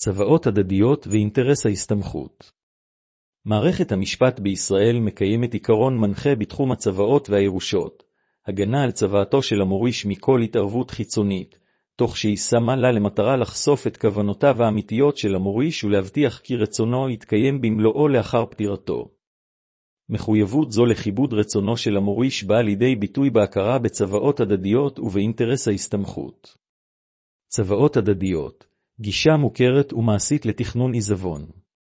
צוואות הדדיות ואינטרס ההסתמכות. מערכת המשפט בישראל מקיימת עיקרון מנחה בתחום הצוואות והירושות, הגנה על צוואתו של המוריש מכל התערבות חיצונית, תוך שהיא שמה לה למטרה לחשוף את כוונותיו האמיתיות של המוריש ולהבטיח כי רצונו יתקיים במלואו לאחר פטירתו. מחויבות זו לכיבוד רצונו של המוריש באה לידי ביטוי בהכרה בצוואות הדדיות ובאינטרס ההסתמכות. צוואות הדדיות, גישה מוכרת ומעשית לתכנון עיזבון.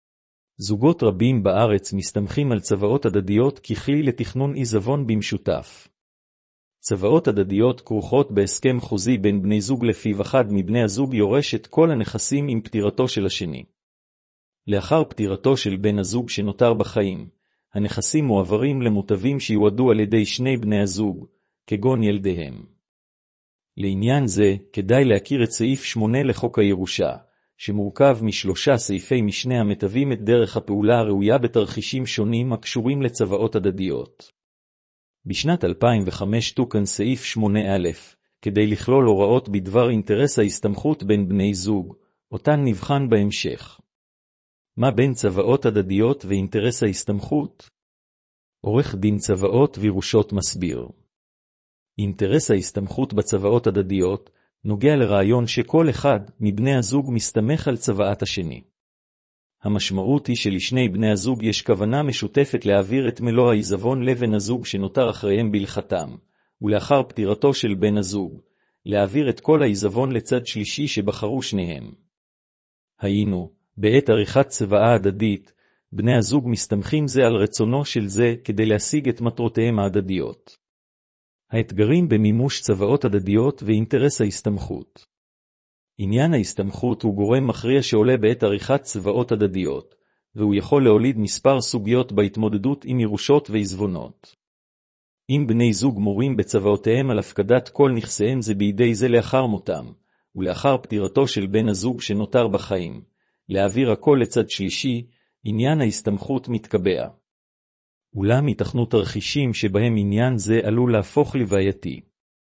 זוגות רבים בארץ מסתמכים על צוואות הדדיות ככלי לתכנון עיזבון במשותף. צוואות הדדיות כרוכות בהסכם חוזי בין בני זוג לפיו אחד מבני הזוג יורש את כל הנכסים עם פטירתו של השני. לאחר פטירתו של בן הזוג שנותר בחיים, הנכסים מועברים למוטבים שיועדו על ידי שני בני הזוג, כגון ילדיהם. לעניין זה, כדאי להכיר את סעיף 8 לחוק הירושה, שמורכב משלושה סעיפי משנה המטבים את דרך הפעולה הראויה בתרחישים שונים הקשורים לצוואות הדדיות. בשנת 2005 תוקן סעיף 8א, כדי לכלול הוראות בדבר אינטרס ההסתמכות בין בני זוג, אותן נבחן בהמשך. מה בין צוואות הדדיות ואינטרס ההסתמכות? עורך דין צוואות וירושות מסביר. אינטרס ההסתמכות בצוואות הדדיות נוגע לרעיון שכל אחד מבני הזוג מסתמך על צוואת השני. המשמעות היא שלשני בני הזוג יש כוונה משותפת להעביר את מלוא העיזבון לבן הזוג שנותר אחריהם בהלכתם, ולאחר פטירתו של בן הזוג, להעביר את כל העיזבון לצד שלישי שבחרו שניהם. היינו, בעת עריכת צוואה הדדית, בני הזוג מסתמכים זה על רצונו של זה כדי להשיג את מטרותיהם ההדדיות. האתגרים במימוש צוואות הדדיות ואינטרס ההסתמכות. עניין ההסתמכות הוא גורם מכריע שעולה בעת עריכת צוואות הדדיות, והוא יכול להוליד מספר סוגיות בהתמודדות עם ירושות ועיזבונות. אם בני זוג מורים בצוואותיהם על הפקדת כל נכסיהם זה בידי זה לאחר מותם, ולאחר פטירתו של בן הזוג שנותר בחיים, להעביר הכל לצד שלישי, עניין ההסתמכות מתקבע. אולם ייתכנו תרחישים שבהם עניין זה עלול להפוך לבעייתי.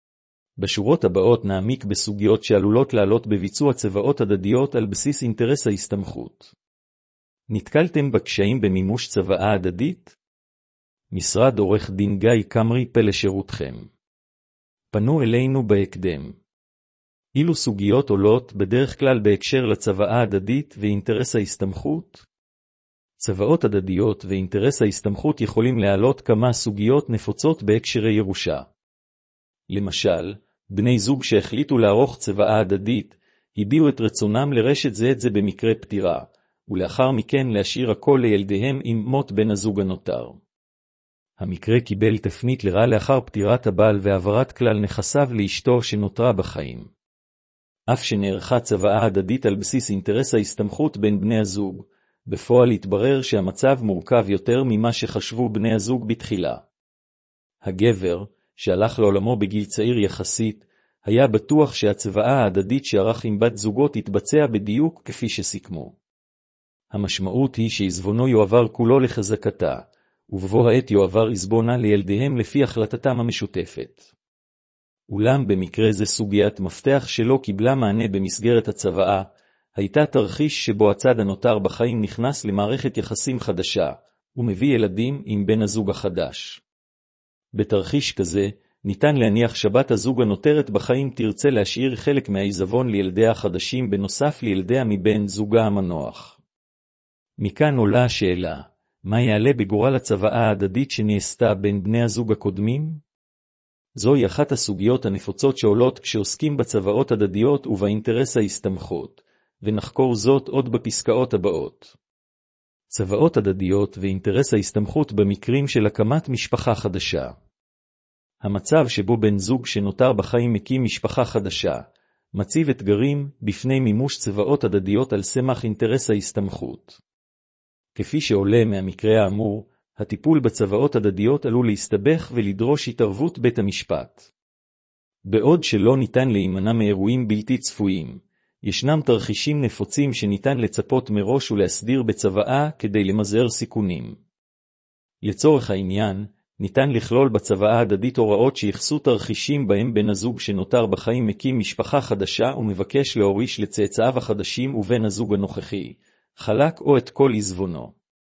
בשורות הבאות נעמיק בסוגיות שעלולות לעלות בביצוע צוואות הדדיות על בסיס אינטרס ההסתמכות. נתקלתם בקשיים במימוש צוואה הדדית? משרד עורך דין גיא קמרי פה לשירותכם. פנו אלינו בהקדם. אילו סוגיות עולות בדרך כלל בהקשר לצוואה הדדית ואינטרס ההסתמכות? צוואות הדדיות ואינטרס ההסתמכות יכולים להעלות כמה סוגיות נפוצות בהקשרי ירושה. למשל, בני זוג שהחליטו לערוך צוואה הדדית, הביעו את רצונם לרשת זה את זה במקרה פטירה, ולאחר מכן להשאיר הכל לילדיהם עם מות בן הזוג הנותר. המקרה קיבל תפנית לרע לאחר פטירת הבעל והעברת כלל נכסיו לאשתו שנותרה בחיים. אף שנערכה צוואה הדדית על בסיס אינטרס ההסתמכות בין בני הזוג, בפועל התברר שהמצב מורכב יותר ממה שחשבו בני הזוג בתחילה. הגבר, שהלך לעולמו בגיל צעיר יחסית, היה בטוח שהצוואה ההדדית שערך עם בת זוגו תתבצע בדיוק כפי שסיכמו. המשמעות היא שעיזבונו יועבר כולו לחזקתה, ובבוא העת יועבר עיזבונה לילדיהם לפי החלטתם המשותפת. אולם במקרה זה סוגיית מפתח שלא קיבלה מענה במסגרת הצוואה, הייתה תרחיש שבו הצד הנותר בחיים נכנס למערכת יחסים חדשה, ומביא ילדים עם בן הזוג החדש. בתרחיש כזה, ניתן להניח שבת הזוג הנותרת בחיים תרצה להשאיר חלק מהעיזבון לילדיה החדשים בנוסף לילדיה מבן זוגה המנוח. מכאן עולה השאלה, מה יעלה בגורל הצוואה ההדדית שנעשתה בין בני הזוג הקודמים? זוהי אחת הסוגיות הנפוצות שעולות כשעוסקים בצוואות הדדיות ובאינטרס ההסתמכות, ונחקור זאת עוד בפסקאות הבאות. צוואות הדדיות ואינטרס ההסתמכות במקרים של הקמת משפחה חדשה. המצב שבו בן זוג שנותר בחיים מקים משפחה חדשה, מציב אתגרים בפני מימוש צוואות הדדיות על סמך אינטרס ההסתמכות. כפי שעולה מהמקרה האמור, הטיפול בצוואות הדדיות עלול להסתבך ולדרוש התערבות בית המשפט. בעוד שלא ניתן להימנע מאירועים בלתי צפויים, ישנם תרחישים נפוצים שניתן לצפות מראש ולהסדיר בצוואה כדי למזער סיכונים. לצורך העניין, ניתן לכלול בצוואה ההדדית הוראות שיחסו תרחישים בהם בן הזוג שנותר בחיים מקים משפחה חדשה ומבקש להוריש לצאצאיו החדשים ובן הזוג הנוכחי, חלק או את כל עזבונו.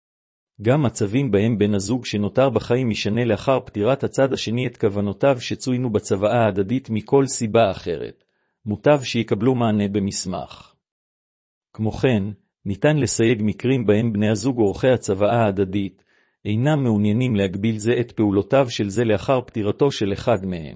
גם מצבים בהם בן הזוג שנותר בחיים משנה לאחר פטירת הצד השני את כוונותיו שצוינו בצוואה ההדדית מכל סיבה אחרת, מוטב שיקבלו מענה במסמך. כמו כן, ניתן לסייג מקרים בהם בני הזוג עורכי הצוואה ההדדית, אינם מעוניינים להגביל זה את פעולותיו של זה לאחר פטירתו של אחד מהם.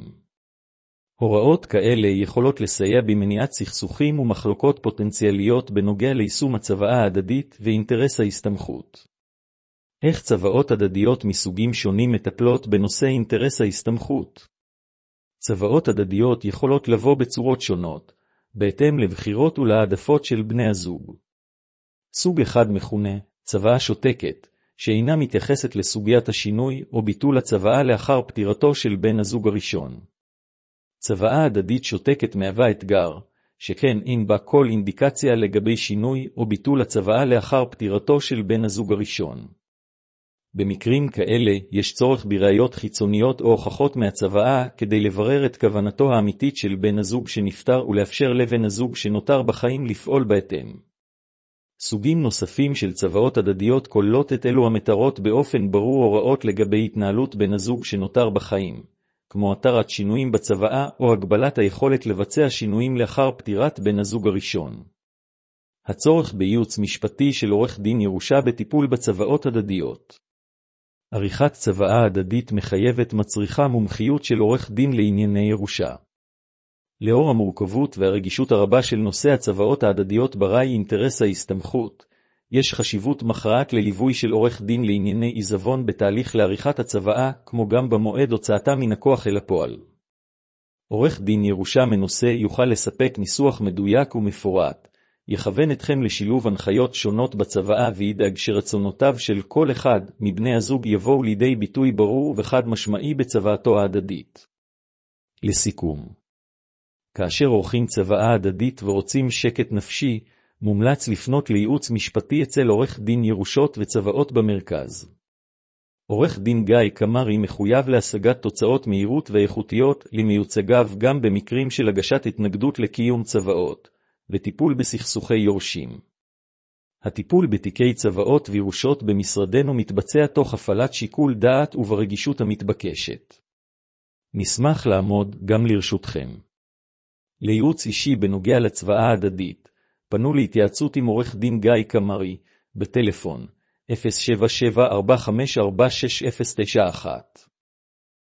הוראות כאלה יכולות לסייע במניעת סכסוכים ומחלוקות פוטנציאליות בנוגע ליישום הצוואה ההדדית ואינטרס ההסתמכות. איך צוואות הדדיות מסוגים שונים מטפלות בנושא אינטרס ההסתמכות? צוואות הדדיות יכולות לבוא בצורות שונות, בהתאם לבחירות ולהעדפות של בני הזוג. סוג אחד מכונה צוואה שותקת, שאינה מתייחסת לסוגיית השינוי או ביטול הצוואה לאחר פטירתו של בן הזוג הראשון. צוואה הדדית שותקת מהווה אתגר, שכן אין בה כל אינדיקציה לגבי שינוי או ביטול הצוואה לאחר פטירתו של בן הזוג הראשון. במקרים כאלה יש צורך בראיות חיצוניות או הוכחות מהצוואה כדי לברר את כוונתו האמיתית של בן הזוג שנפטר ולאפשר לבן הזוג שנותר בחיים לפעול בהתאם. סוגים נוספים של צוואות הדדיות כוללות את אלו המתארות באופן ברור הוראות לגבי התנהלות בן הזוג שנותר בחיים, כמו התרת שינויים בצוואה או הגבלת היכולת לבצע שינויים לאחר פטירת בן הזוג הראשון. הצורך בייעוץ משפטי של עורך דין ירושה בטיפול בצוואות הדדיות. עריכת צוואה הדדית מחייבת מצריכה מומחיות של עורך דין לענייני ירושה. לאור המורכבות והרגישות הרבה של נושא הצוואות ההדדיות בראי אינטרס ההסתמכות, יש חשיבות מכרעת לליווי של עורך דין לענייני עיזבון בתהליך לעריכת הצוואה, כמו גם במועד הוצאתה מן הכוח אל הפועל. עורך דין ירושה מנוסה יוכל לספק ניסוח מדויק ומפורט, יכוון אתכם לשילוב הנחיות שונות בצוואה וידאג שרצונותיו של כל אחד מבני הזוג יבואו לידי ביטוי ברור וחד משמעי בצוואתו ההדדית. לסיכום, כאשר עורכים צוואה הדדית ורוצים שקט נפשי, מומלץ לפנות לייעוץ משפטי אצל עורך דין ירושות וצוואות במרכז. עורך דין גיא קמרי מחויב להשגת תוצאות מהירות ואיכותיות למיוצגיו גם במקרים של הגשת התנגדות לקיום צוואות, וטיפול בסכסוכי יורשים. הטיפול בתיקי צוואות וירושות במשרדנו מתבצע תוך הפעלת שיקול דעת וברגישות המתבקשת. נשמח לעמוד גם לרשותכם. לייעוץ אישי בנוגע לצוואה הדדית, פנו להתייעצות עם עורך דין גיא קמרי, בטלפון 077-454-6091.